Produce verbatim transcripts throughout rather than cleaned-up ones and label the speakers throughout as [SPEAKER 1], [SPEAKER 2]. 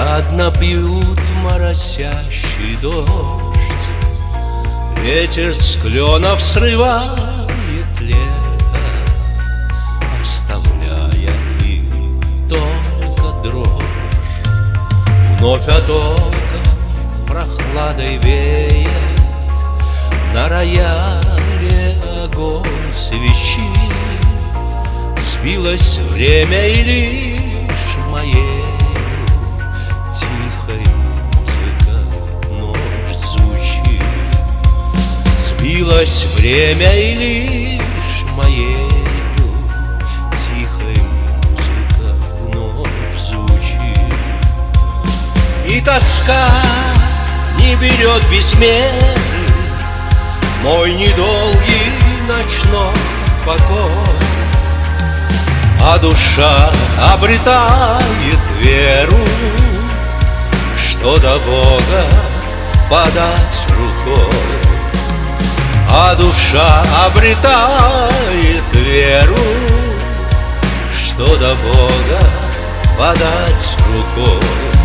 [SPEAKER 1] жадно пьют моросящий дождь. Ветер с кленов срывает лето, оставляя им только дрожь. Вновь от окон прохладой веет, на рояле огонь свечи. Сбилось время, и лишь моей тихой музыка ночь звучит. Сбилось время, и лишь моей тихой музыка ночь звучит. И тоска не берет бессмертный мой недолгий ночной покой, а душа обретает веру, что до Бога подать рукой. А душа обретает веру, что до Бога подать рукой.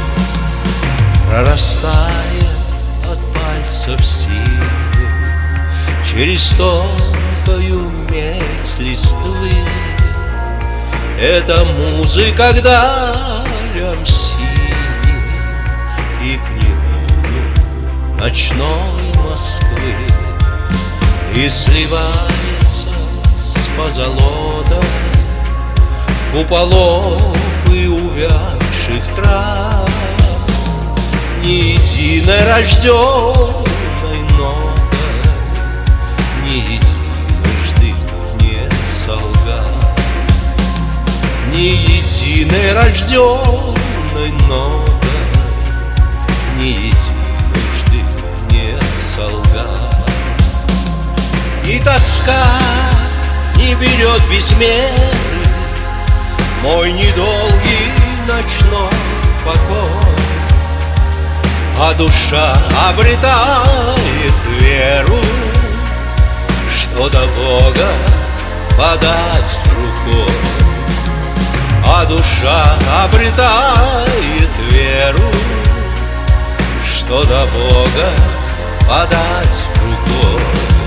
[SPEAKER 1] Прорастает от пальцев силы через тонкую медь листвы. Это музыка к далям синим и к нему ночной Москвы. И сливается с позолотом куполов и увядших трав ни единой рожденной нотой, ни единожды не солгал. Ни единой рожденной нотой, ни единожды не солгал. И тоска не берет бессмертный мой недолгий ночной покой, а душа обретает веру, что до Бога подать рукой. А душа обретает веру, что до Бога подать рукой.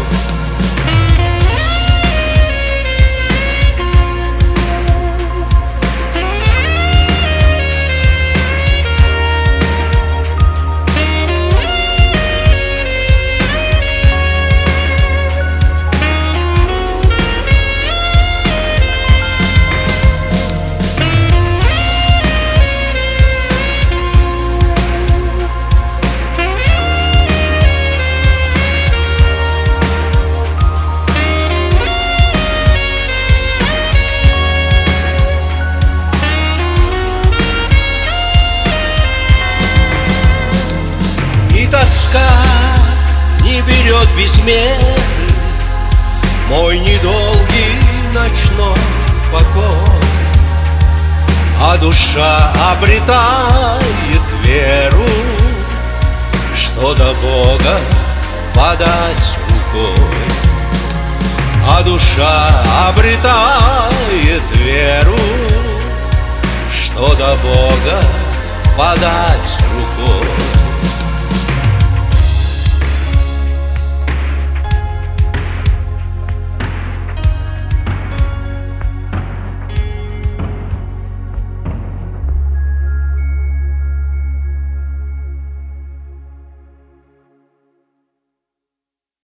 [SPEAKER 1] Тоска не берет бессмертный мой недолгий ночной покой, а душа обретает веру, что до Бога подать рукой. А душа обретает веру, что до Бога подать рукой.